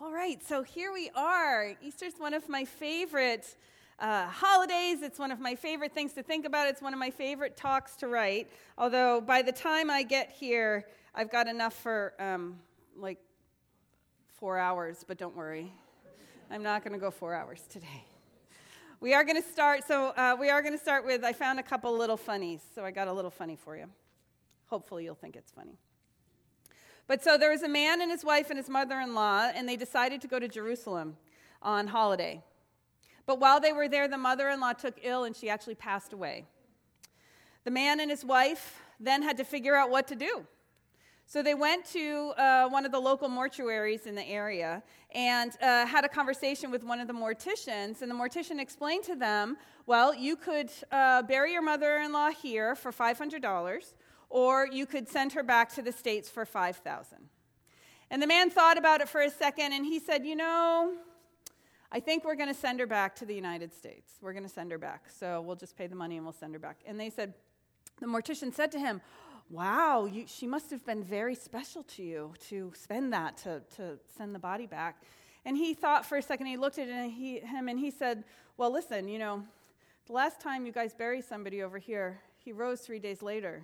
All right, so here we are. Easter's one of my favorite holidays. It's one of my favorite things to think about. It's one of my favorite talks to write. Although by the time I get here, I've got enough for like 4 hours, but don't worry. I'm not going to go 4 hours today. We are going to start with, I found a couple little funnies, so I got a little funny for you. Hopefully you'll think it's funny. But so there was a man and his wife and his mother-in-law, and they decided to go to Jerusalem on holiday. But while they were there, the mother-in-law took ill, and she actually passed away. The man and his wife then had to figure out what to do. So they went to one of the local mortuaries in the area and had a conversation with one of the morticians, and the mortician explained to them, well, you could bury your mother-in-law here for $500, or you could send her back to the States for $5,000. And the man thought about it for a second, and he said, I think we're going to send her back to the United States. We're going to send her back. So we'll just pay the money and we'll send her back. And the mortician said to him, wow, she must have been very special to you to spend that, to send the body back. And he thought for a second, he looked at him and he said, well, listen, the last time you guys buried somebody over here, he rose 3 days later.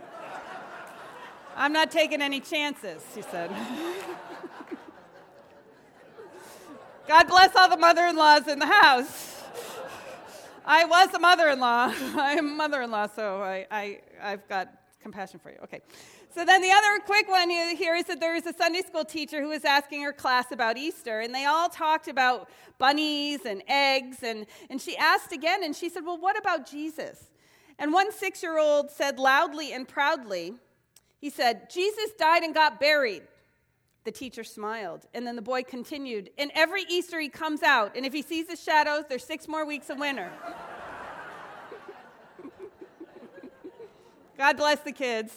I'm not taking any chances, he said. God bless all the mother-in-laws in the house. I was a mother-in-law. I am a mother-in-law, so I've got compassion for you. Okay. So then the other quick one here is that there was a Sunday school teacher who was asking her class about Easter, and they all talked about bunnies and eggs, and she asked again, and she said, well, what about Jesus? And one 6-year-old said loudly and proudly, he said, Jesus died and got buried. The teacher smiled, and then the boy continued, and every Easter he comes out, and if he sees the shadows, there's 6 more weeks of winter. God bless the kids.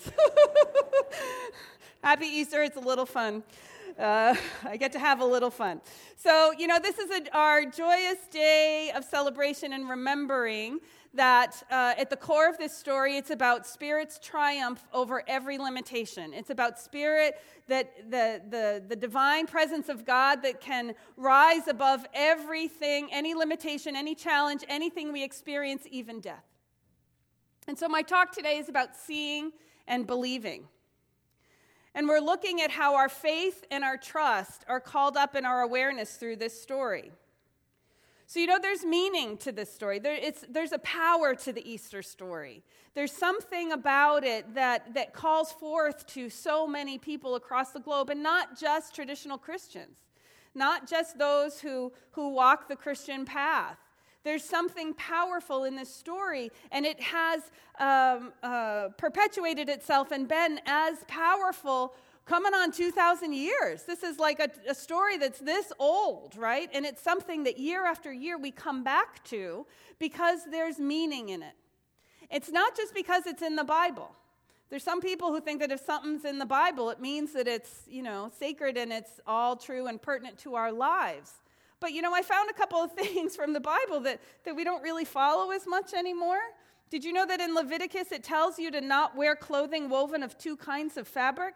Happy Easter, it's a little fun. I get to have a little fun. So, this is our joyous day of celebration and remembering that at the core of this story, it's about Spirit's triumph over every limitation. It's about Spirit, that the divine presence of God that can rise above everything, any limitation, any challenge, anything we experience, even death. And so my talk today is about seeing and believing. And we're looking at how our faith and our trust are called up in our awareness through this story. So, there's meaning to this story. There's a power to the Easter story. There's something about it that calls forth to so many people across the globe, and not just traditional Christians, not just those who walk the Christian path. There's something powerful in this story, and it has perpetuated itself and been as powerful coming on 2,000 years. This is like a story that's this old, right? And it's something that year after year we come back to because there's meaning in it. It's not just because it's in the Bible. There's some people who think that if something's in the Bible, it means that it's, sacred and it's all true and pertinent to our lives. But, I found a couple of things from the Bible that we don't really follow as much anymore. Did you know that in Leviticus it tells you to not wear clothing woven of 2 kinds of fabric?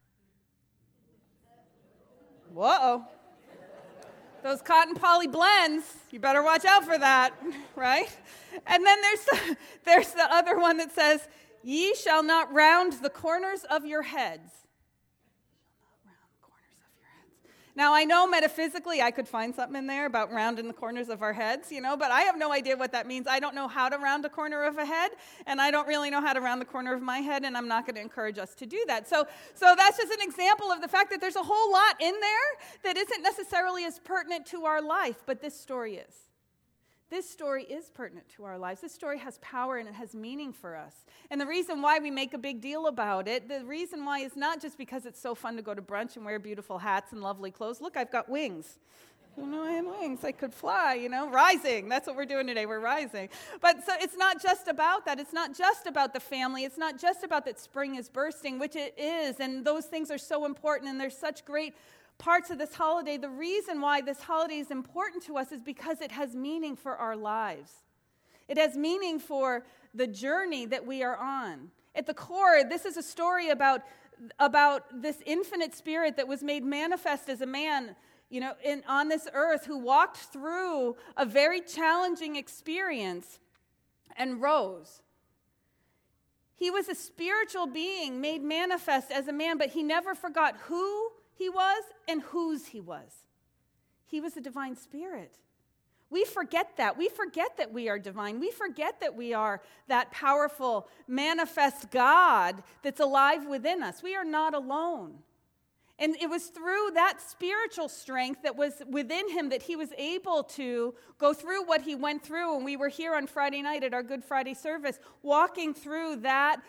Whoa. Those cotton poly blends, you better watch out for that, right? And then there's the other one that says, ye shall not round the corners of your heads. Now, I know metaphysically I could find something in there about rounding the corners of our heads, but I have no idea what that means. I don't know how to round a corner of a head, and I don't really know how to round the corner of my head, and I'm not going to encourage us to do that. So that's just an example of the fact that there's a whole lot in there that isn't necessarily as pertinent to our life, but this story is. This story is pertinent to our lives. This story has power and it has meaning for us. And the reason why we make a big deal about it, the reason why is not just because it's so fun to go to brunch and wear beautiful hats and lovely clothes. Look, I've got wings. I have wings. I could fly, rising. That's what we're doing today. We're rising. But so it's not just about that. It's not just about the family. It's not just about that spring is bursting, which it is. And those things are so important and there's such great parts of this holiday. The reason why this holiday is important to us is because it has meaning for our lives. It has meaning for the journey that we are on. At the core, this is a story about this infinite Spirit that was made manifest as a man on this earth, who walked through a very challenging experience and rose. He was a spiritual being made manifest as a man, but he never forgot who he was and whose he was. He was a divine spirit. We forget that. We forget that we are divine. We forget that we are that powerful, manifest God that's alive within us. We are not alone. And it was through that spiritual strength that was within him that he was able to go through what he went through. And we were here on Friday night at our Good Friday service, walking through that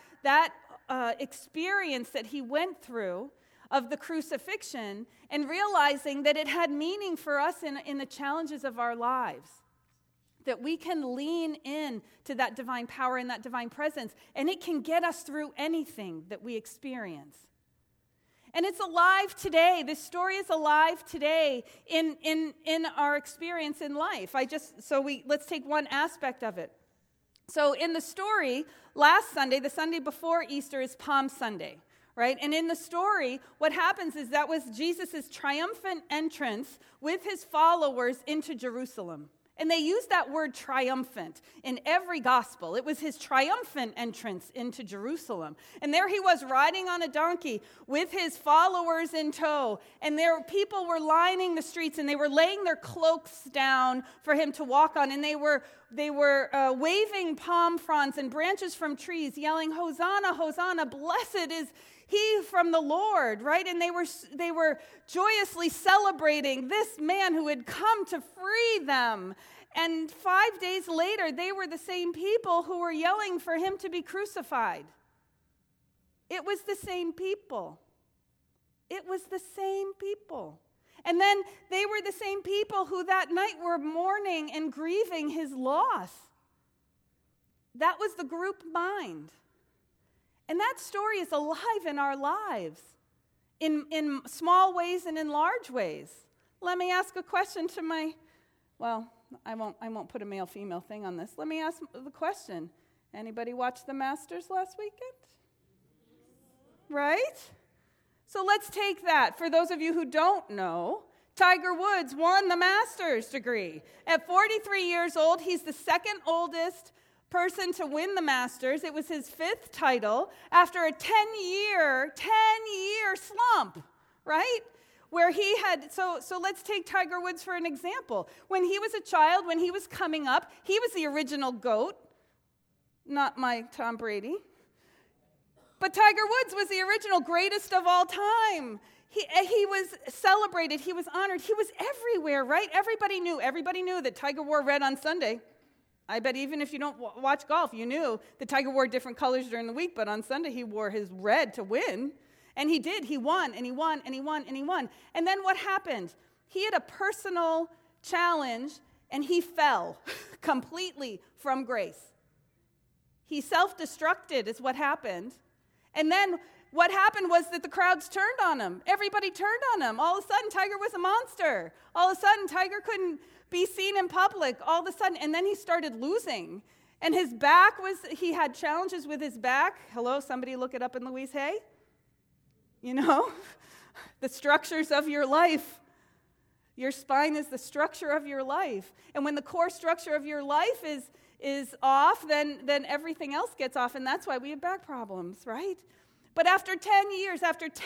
experience that he went through of the crucifixion, and realizing that it had meaning for us in the challenges of our lives. That we can lean in to that divine power and that divine presence, and it can get us through anything that we experience. And it's alive today. This story is alive today in our experience in life. Let's take one aspect of it. So in the story, last Sunday, the Sunday before Easter, is Palm Sunday, right? And in the story, what happens is that was Jesus' triumphant entrance with his followers into Jerusalem. And they use that word triumphant in every gospel. It was his triumphant entrance into Jerusalem. And there he was riding on a donkey with his followers in tow. And people were lining the streets, and they were laying their cloaks down for him to walk on. And they were waving palm fronds and branches from trees, yelling, "Hosanna, Hosanna, blessed is he from the Lord," right? And they were joyously celebrating this man who had come to free them. And 5 days later, they were the same people who were yelling for him to be crucified. It was the same people. It was the same people. And then they were the same people who that night were mourning and grieving his loss. That was the group mind. And that story is alive in our lives, in small ways and in large ways. Let me ask a question to I won't put a male-female thing on this. Let me ask the question. Anybody watch the Masters last weekend? Right? So let's take that. For those of you who don't know, Tiger Woods won the Masters degree. At 43 years old, he's the second oldest person to win the Masters. It was his 5th title after a 10-year slump, right? Where he had, so let's take Tiger Woods for an example. When he was a child, when he was coming up, he was the original GOAT, not my Tom Brady. But Tiger Woods was the original greatest of all time. He was celebrated, he was honored, he was everywhere, right? Everybody knew that Tiger wore red on Sunday. I bet even if you don't watch golf, you knew that Tiger wore different colors during the week, but on Sunday he wore his red to win. And he did. He won, and he won, and he won, and he won. And then what happened? He had a personal challenge, and he fell completely from grace. He self-destructed is what happened. And then what happened was that the crowds turned on him. Everybody turned on him. All of a sudden, Tiger was a monster. All of a sudden, Tiger couldn't be seen in public. All of a sudden, and then he started losing. And his back he had challenges with his back. Hello, somebody look it up in Louise Hay. You know, the structures of your life. Your spine is the structure of your life. And when the core structure of your life is off, then everything else gets off. And that's why we have back problems, right? But after 10 years,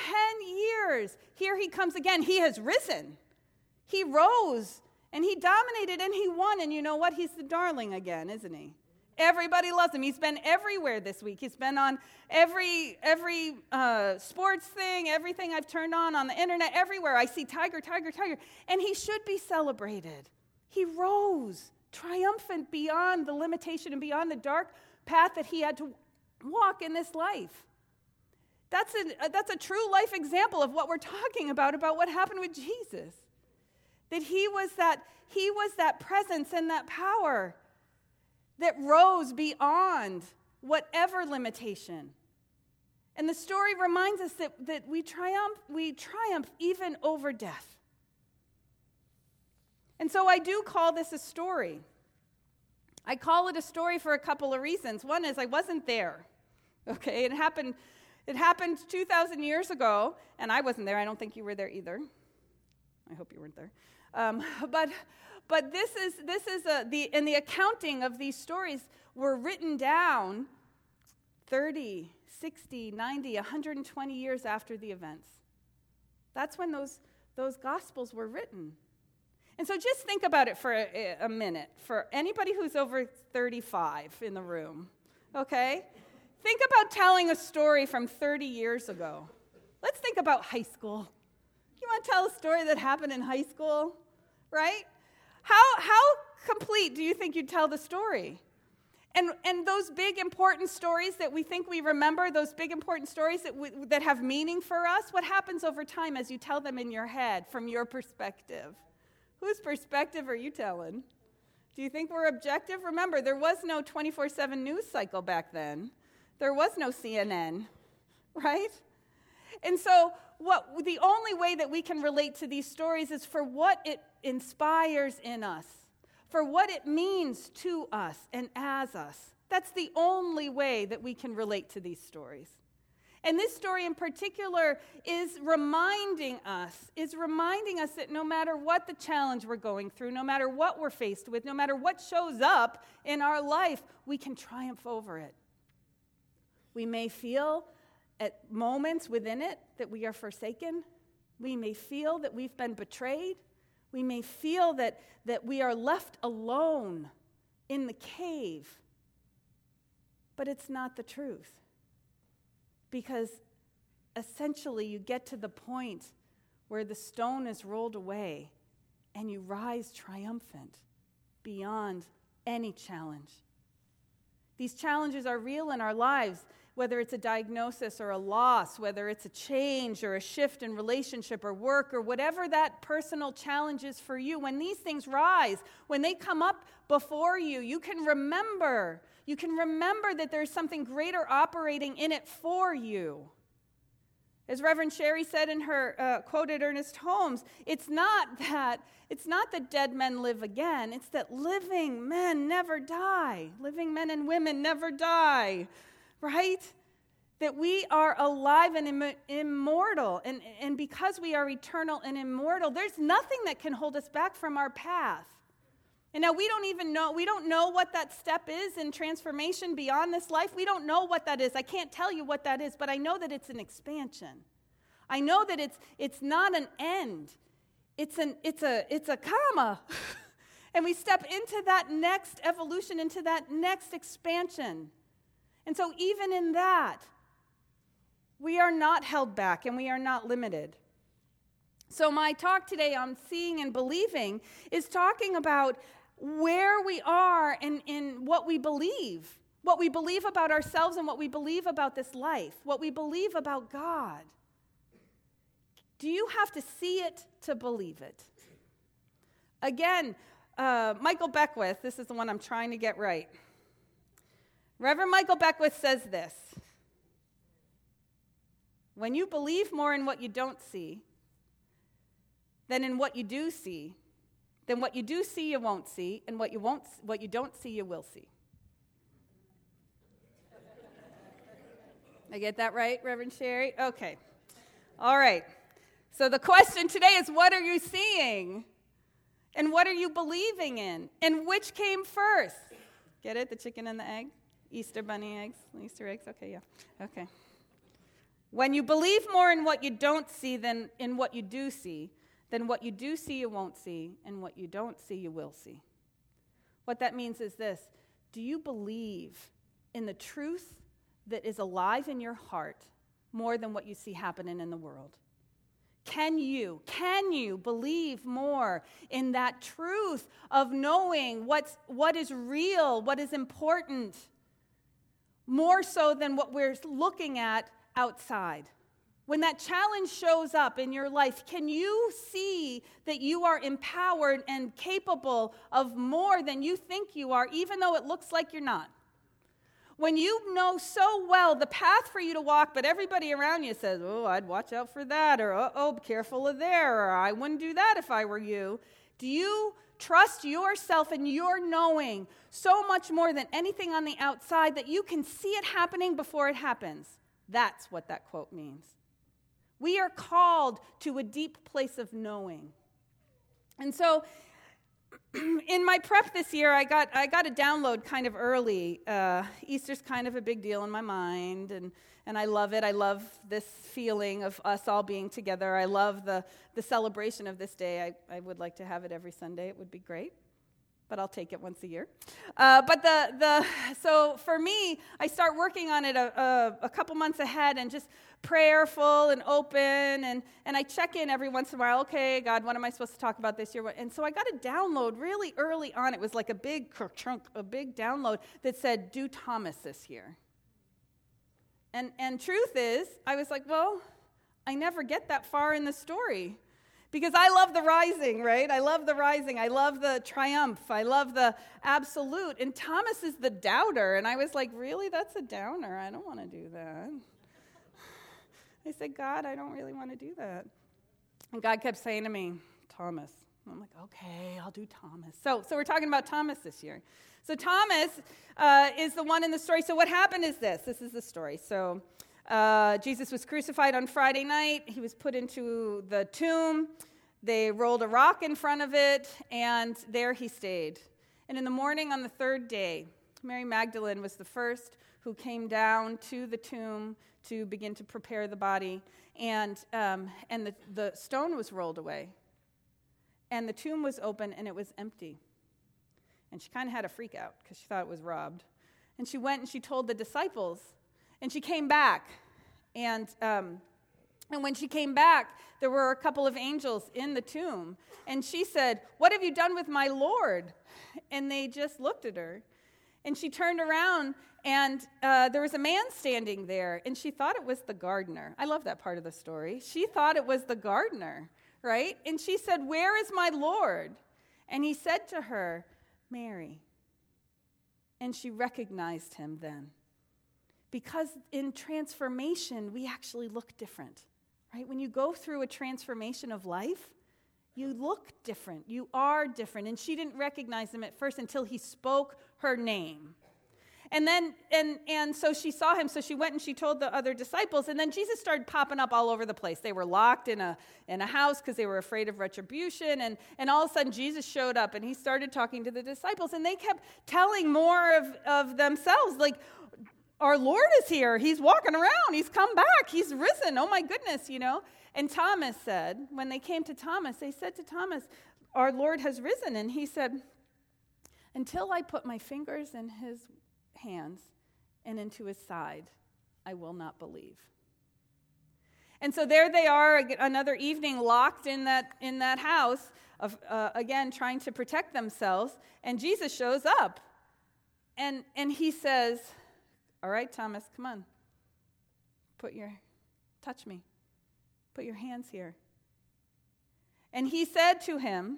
here he comes again. He has risen. He rose, and he dominated, and he won. And you know what? He's the darling again, isn't he? Everybody loves him. He's been everywhere this week. He's been on every sports thing, everything I've turned on the internet, everywhere. I see Tiger, Tiger, Tiger. And he should be celebrated. He rose, triumphant beyond the limitation and beyond the dark path that he had to walk in this life. That's a true life example of what we're talking about what happened with Jesus. That he was that presence and that power that rose beyond whatever limitation. And the story reminds us that we triumph even over death. And so I do call this a story. I call it a story for a couple of reasons. One is I wasn't there. Okay, it happened 2,000 years ago, and I wasn't there. I don't think you were there either. I hope you weren't there. But this is the accounting of these stories were written down 30, 60, 90, 120 years after the events. That's when those Gospels were written. And so just think about it for a minute, for anybody who's over 35 in the room, okay? Think about telling a story from 30 years ago. Let's think about high school. You want to tell a story that happened in high school, right? How complete do you think you'd tell the story? And those big, important stories that we think we remember, those big, important stories that have meaning for us, what happens over time as you tell them in your head from your perspective? Whose perspective are you telling? Do you think we're objective? Remember, there was no 24/7 news cycle back then. There was no CNN, right? And so the only way that we can relate to these stories is for what it inspires in us, for what it means to us and as us. That's the only way that we can relate to these stories. And this story in particular is reminding us that no matter what the challenge we're going through, no matter what we're faced with, no matter what shows up in our life, we can triumph over it. We may feel at moments within it that we are forsaken. We may feel that we've been betrayed. We may feel that we are left alone in the cave. But it's not the truth. Because essentially you get to the point where the stone is rolled away and you rise triumphant beyond any challenge. These challenges are real in our lives, whether it's a diagnosis or a loss, whether it's a change or a shift in relationship or work or whatever that personal challenge is for you. When these things rise, when they come up before you, you can remember that there's something greater operating in it for you. As Reverend Sherry said in her quoted Ernest Holmes, it's not that dead men live again. It's that living men never die. Living men and women never die, right? That we are alive and immortal. And because we are eternal and immortal, there's nothing that can hold us back from our path. And now we don't know what that step is in transformation beyond this life. We don't know what that is. I can't tell you what that is, but I know that it's an expansion. I know that it's not an end. It's a comma. And we step into that next evolution, into that next expansion. And so even in that, we are not held back and we are not limited. So my talk today on seeing and believing is talking about where we are in what we believe about ourselves and what we believe about this life, what we believe about God. Do you have to see it to believe it? Again, Michael Beckwith, this is the one I'm trying to get right. Reverend Michael Beckwith says this: when you believe more in what you don't see than in what you do see, then what you do see you won't see, and what you don't see you will see. I get that right, Reverend Sherry? Okay. All right. So the question today is, what are you seeing? And what are you believing in? And which came first? Get it? The chicken and the egg? Easter bunny eggs? Easter eggs? Okay, yeah. Okay. When you believe more in what you don't see than in what you do see, then what you do see you won't see, and what you don't see you will see. What that means is this: do you believe in the truth that is alive in your heart more than what you see happening in the world? Can you believe more in that truth of knowing what is real, what is important, more so than what we're looking at outside? When that challenge shows up in your life, can you see that you are empowered and capable of more than you think you are, even though it looks like you're not? When you know so well the path for you to walk, but everybody around you says, oh, I'd watch out for that, or oh, be careful of there, or I wouldn't do that if I were you. Do you trust yourself and your knowing so much more than anything on the outside that you can see it happening before it happens? That's what that quote means. We are called to a deep place of knowing. And so in my prep this year, I got a download kind of early. Easter's kind of a big deal in my mind, and I love it. I love this feeling of us all being together. I love the celebration of this day. I would like to have it every Sunday. It would be great, but I'll take it once a year. So for me, I start working on it a couple months ahead and just prayerful and open, and I check in every once in a while. Okay, God, what am I supposed to talk about this year? And so I got a download really early on. It was like a big chunk, a big download that said, do Thomas this year. And truth is, I was like, well, I never get that far in the story. Because I love the rising, right? I love the rising. I love the triumph. I love the absolute. And Thomas is the doubter. And I was like, really? That's a downer. I don't want to do that. I said, God, I don't really want to do that. And God kept saying to me, Thomas. And I'm like, okay, I'll do Thomas. So we're talking about Thomas this year. So Thomas is the one in the story. So what happened is this. This is the story. So Jesus was crucified on Friday night. He was put into the tomb. They rolled a rock in front of it, and there he stayed. And in the morning on the third day, Mary Magdalene was the first who came down to the tomb to begin to prepare the body. And the stone was rolled away. And the tomb was open, and it was empty. And she kind of had a freak out because she thought it was robbed. And she went and she told the disciples. And she came back, and when she came back, there were a couple of angels in the tomb. And she said, what have you done with my Lord? And they just looked at her. And she turned around, and there was a man standing there, and she thought it was the gardener. I love that part of the story. She thought it was the gardener, right? And she said, where is my Lord? And he said to her, Mary. And she recognized him then. Because in transformation, we actually look different, right? When you go through a transformation of life, you look different. You are different. And she didn't recognize him at first until he spoke her name. And then, and so she saw him, so she went and she told the other disciples, and then Jesus started popping up all over the place. They were locked in a house because they were afraid of retribution, and all of a sudden Jesus showed up, and he started talking to the disciples, and they kept telling more of themselves, like, our Lord is here. He's walking around. He's come back. He's risen. Oh, my goodness, you know. And Thomas said, when they came to Thomas, they said to Thomas, our Lord has risen. And he said, until I put my fingers in his hands and into his side, I will not believe. And so there they are, another evening locked in that house, again trying to protect themselves. And Jesus shows up. And he says, all right, Thomas, come on. Touch me. Put your hands here. And he said to him,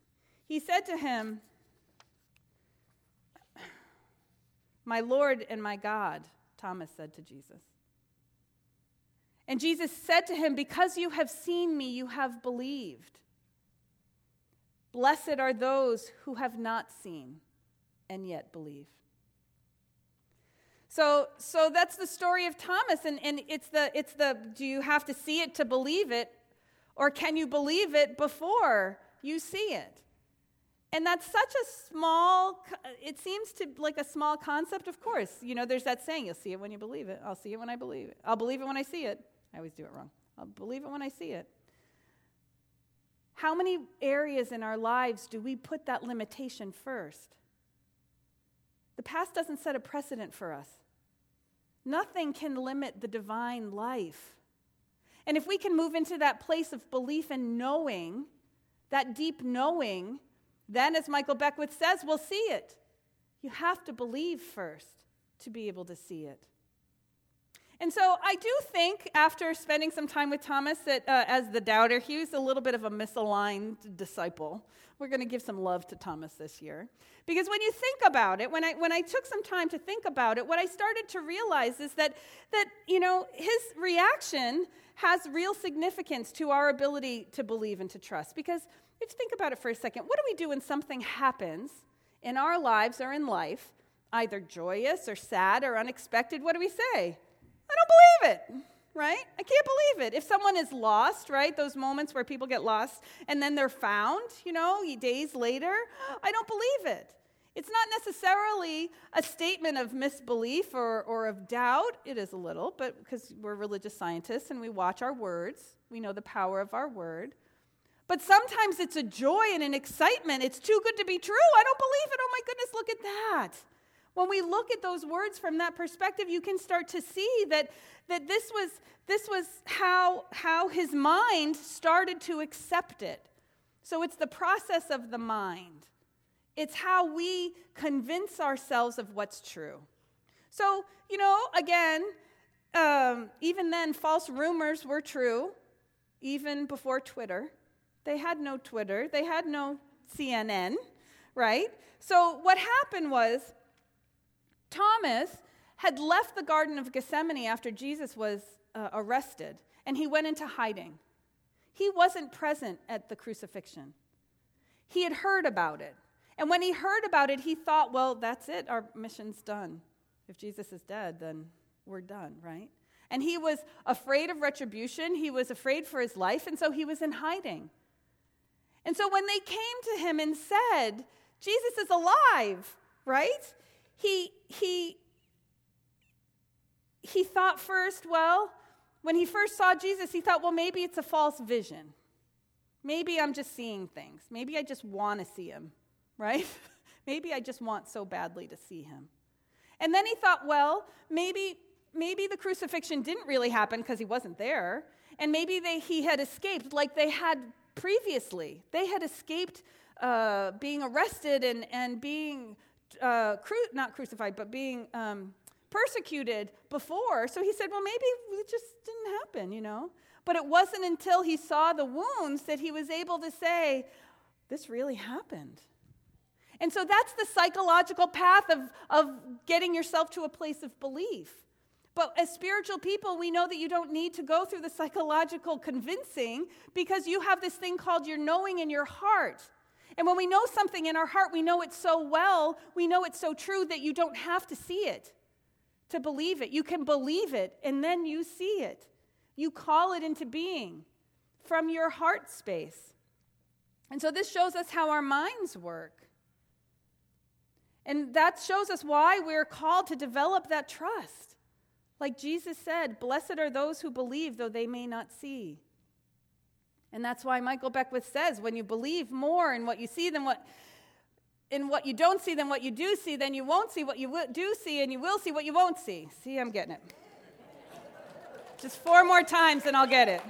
my Lord and my God, Thomas said to Jesus. And Jesus said to him, because you have seen me, you have believed. Blessed are those who have not seen and yet believe. So that's the story of Thomas, and it's the do you have to see it to believe it, or can you believe it before you see it? And that's such a small, it seems to like a small concept, of course. You know, there's that saying, you'll see it when you believe it. I'll see it when I believe it. I'll believe it when I see it. I always do it wrong. I'll believe it when I see it. How many areas in our lives do we put that limitation first? The past doesn't set a precedent for us. Nothing can limit the divine life. And if we can move into that place of belief and knowing, that deep knowing, then, as Michael Beckwith says, we'll see it. You have to believe first to be able to see it. And so I do think, after spending some time with Thomas, that as the doubter, he was a little bit of a misaligned disciple. We're going to give some love to Thomas this year. Because when you think about it, when I took some time to think about it, what I started to realize is that you know, his reaction has real significance to our ability to believe and to trust. Because if you think about it for a second, what do we do when something happens in our lives or in life, either joyous or sad or unexpected? What do we say? I don't believe it. right? I can't believe it. If someone is lost, right, those moments where people get lost and then they're found, days later, I don't believe it. It's not necessarily a statement of misbelief or of doubt. It is a little, but because we're religious scientists and we watch our words, we know the power of our word. But sometimes it's a joy and an excitement. It's too good to be true. I don't believe it. Oh my goodness, look at that. When we look at those words from that perspective, you can start to see that this was how his mind started to accept it. So it's the process of the mind. It's how we convince ourselves of what's true. So, again, even then, false rumors were true, even before Twitter. They had no Twitter. They had no CNN, right? So what happened was Thomas had left the Garden of Gethsemane after Jesus was arrested, and he went into hiding. He wasn't present at the crucifixion. He had heard about it. And when he heard about it, he thought, well, that's it. Our mission's done. If Jesus is dead, then we're done, right? And he was afraid of retribution. He was afraid for his life, and so he was in hiding. And so when they came to him and said, Jesus is alive, right? He thought first, well, when he first saw Jesus, he thought, well, maybe it's a false vision. Maybe I'm just seeing things. Maybe I just want to see him, right? Maybe I just want so badly to see him. And then he thought, well, maybe the crucifixion didn't really happen because he wasn't there. And maybe he had escaped like they had previously. They had escaped being arrested and being not crucified, but being persecuted before. So he said, well, maybe it just didn't happen, But it wasn't until he saw the wounds that he was able to say, this really happened. And so that's the psychological path of getting yourself to a place of belief. But as spiritual people, we know that you don't need to go through the psychological convincing because you have this thing called your knowing in your heart. And when we know something in our heart, we know it so well, we know it's so true that you don't have to see it to believe it. You can believe it, and then you see it. You call it into being from your heart space. And so this shows us how our minds work. And that shows us why we're called to develop that trust. Like Jesus said, blessed are those who believe, though they may not see. And that's why Michael Beckwith says, when you believe more in what you see than what you don't see than what you do see, then you won't see what you do see, and you will see what you won't see. See, I'm getting it. Just 4 more times and I'll get it.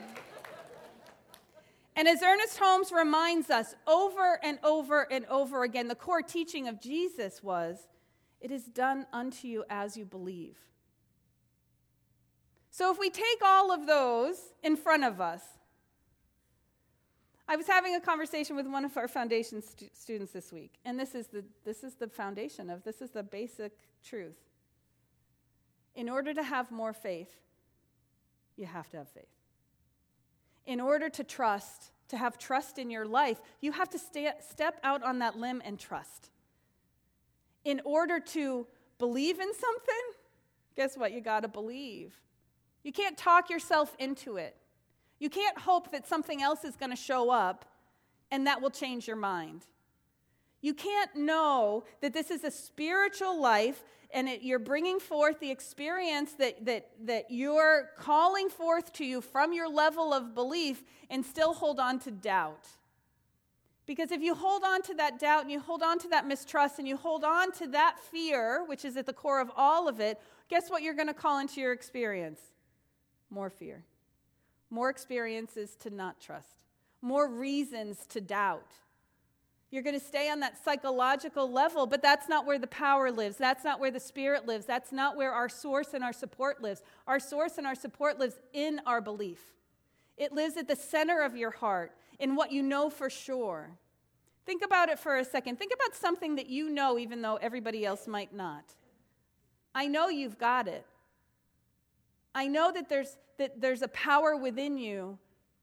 And as Ernest Holmes reminds us over and over and over again, the core teaching of Jesus was, it is done unto you as you believe. So if we take all of those in front of us, I was having a conversation with one of our foundation students this week, and this is the foundation of, this is the basic truth. In order to have more faith, you have to have faith. In order to trust, to have trust in your life, you have to step out on that limb and trust. In order to believe in something, guess what? You got to believe. You can't talk yourself into it. You can't hope that something else is going to show up and that will change your mind. You can't know that this is a spiritual life and you're bringing forth the experience that you're calling forth to you from your level of belief and still hold on to doubt. Because if you hold on to that doubt and you hold on to that mistrust and you hold on to that fear, which is at the core of all of it, guess what you're going to call into your experience? More fear. More experiences to not trust. More reasons to doubt. You're going to stay on that psychological level, but that's not where the power lives. That's not where the Spirit lives. That's not where our source and our support lives. Our source and our support lives in our belief. It lives at the center of your heart, in what you know for sure. Think about it for a second. Think about something that you know even though everybody else might not. I know you've got it. I know that there's a power within you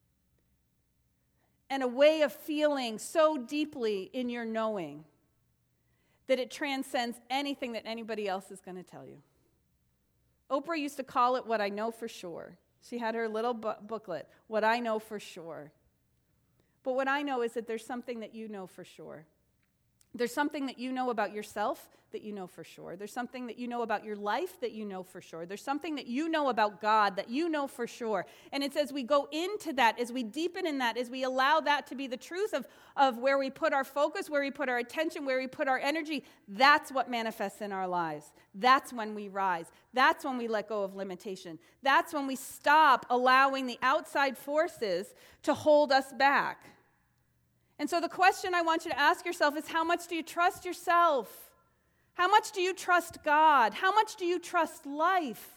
and a way of feeling so deeply in your knowing that it transcends anything that anybody else is going to tell you. Oprah used to call it what I know for sure. She had her little booklet, What I Know for Sure. But what I know is that there's something that you know for sure. There's something that you know about yourself that you know for sure. There's something that you know about your life that you know for sure. There's something that you know about God that you know for sure. And it's as we go into that, as we deepen in that, as we allow that to be the truth of where we put our focus, where we put our attention, where we put our energy, that's what manifests in our lives. That's when we rise. That's when we let go of limitation. That's when we stop allowing the outside forces to hold us back. And so the question I want you to ask yourself is, how much do you trust yourself? How much do you trust God? How much do you trust life?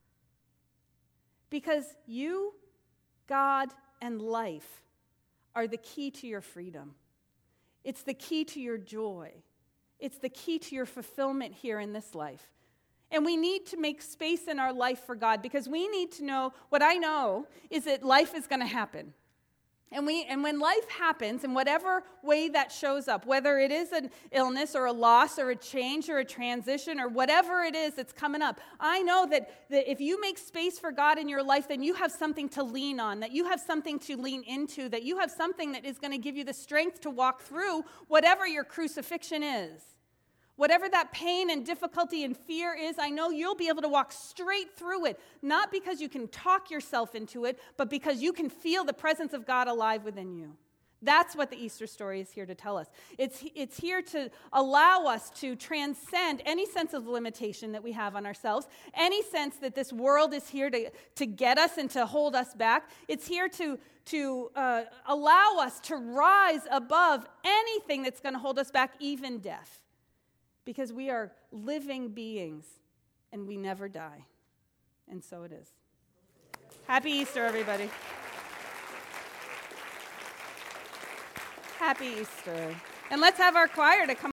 Because you, God, and life are the key to your freedom. It's the key to your joy. It's the key to your fulfillment here in this life. And we need to make space in our life for God, because we need to know, what I know is that life is going to happen. And when life happens, in whatever way that shows up, whether it is an illness or a loss or a change or a transition or whatever it is that's coming up, I know that if you make space for God in your life, then you have something to lean on, that you have something to lean into, that you have something that is going to give you the strength to walk through whatever your crucifixion is. Whatever that pain and difficulty and fear is, I know you'll be able to walk straight through it, not because you can talk yourself into it, but because you can feel the presence of God alive within you. That's what the Easter story is here to tell us. It's here to allow us to transcend any sense of limitation that we have on ourselves, any sense that this world is here to get us and to hold us back. It's here to allow us to rise above anything that's going to hold us back, even death. Because we are living beings, and we never die. And so it is. Happy Easter, everybody. Happy Easter. And let's have our choir to come.